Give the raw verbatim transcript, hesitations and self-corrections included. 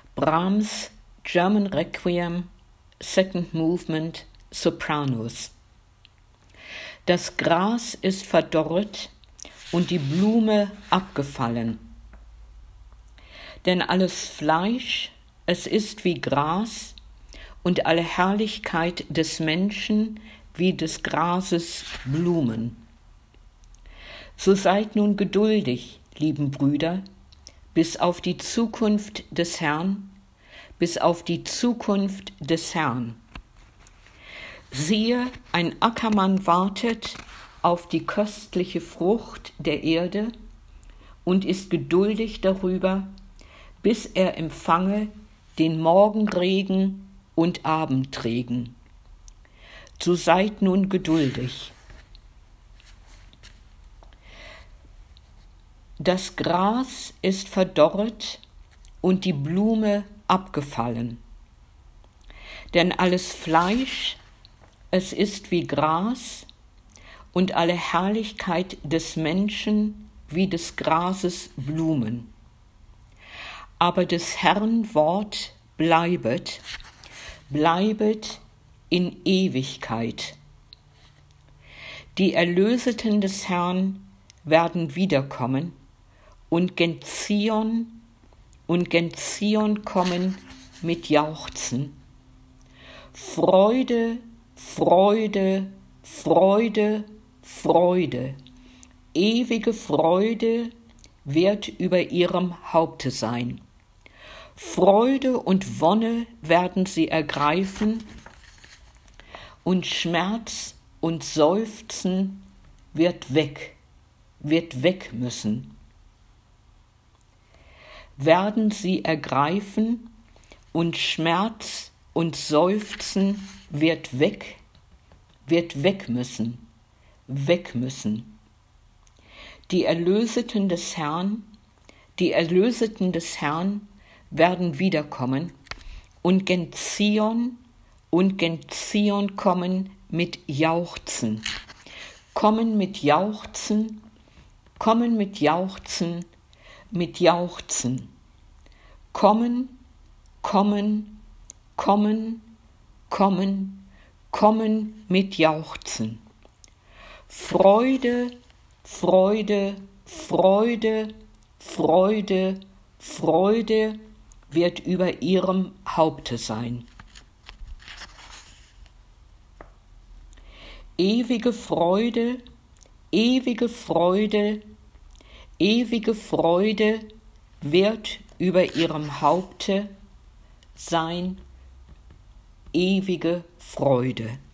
Brahms German Requiem, Second Movement, Sopranos. Das Gras ist verdorret und die Blume abgefallen. Denn alles Fleisch, es ist wie Gras, und alle Herrlichkeit des Menschen wie des Grases Blumen. So seid nun geduldig, lieben Brüder, bis auf die Zukunft des Herrn, bis auf die Zukunft des Herrn. Siehe, ein Ackermann wartet auf die köstliche Frucht der Erde und ist geduldig darüber, bis er empfange den Morgenregen und Abendregen. So seid nun geduldig. Das Gras ist verdorret und die Blume abgefallen. Denn alles Fleisch, es ist wie Gras, und alle Herrlichkeit des Menschen wie des Grases Blumen. Aber des Herrn Wort bleibet, bleibet in Ewigkeit. Die Erlöseten des Herrn werden wiederkommen und gen Zion und gen Zion kommen mit Jauchzen. Freude, Freude, Freude, Freude, ewige Freude wird über ihrem Haupte sein. Freude und Wonne werden sie ergreifen, und Schmerz und Seufzen wird weg, wird weg müssen. Werden sie ergreifen, und Schmerz und Seufzen wird weg, wird weg müssen, weg müssen. Die Erlöseten des Herrn, die Erlöseten des Herrn werden wiederkommen und gen Zion und gen Zion kommen mit Jauchzen, kommen mit Jauchzen, kommen mit Jauchzen, mit Jauchzen, kommen, kommen, kommen, kommen, kommen mit Jauchzen. Freude, Freude, Freude, Freude, Freude wird über ihrem Haupte sein. Ewige Freude, ewige Freude, ewige Freude wird über ihrem Haupte sein, ewige Freude.